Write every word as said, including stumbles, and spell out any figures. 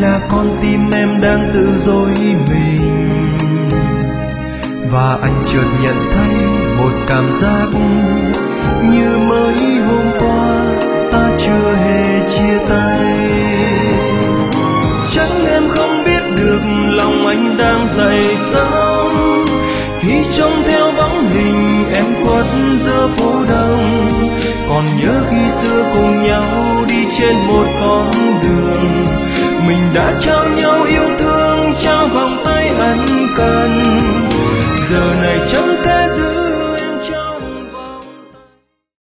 là con tim em đang tự dối mình? Và anh chợt nhận thấy một cảm giác như mới hôm qua ta chưa hề chia tay. Chắc em không biết được lòng anh đang dậy sóng khi trông theo bóng hình em khuất giữa phố đông. Còn nhớ khi xưa cùng nhau đi trên một con đường, mình đã trao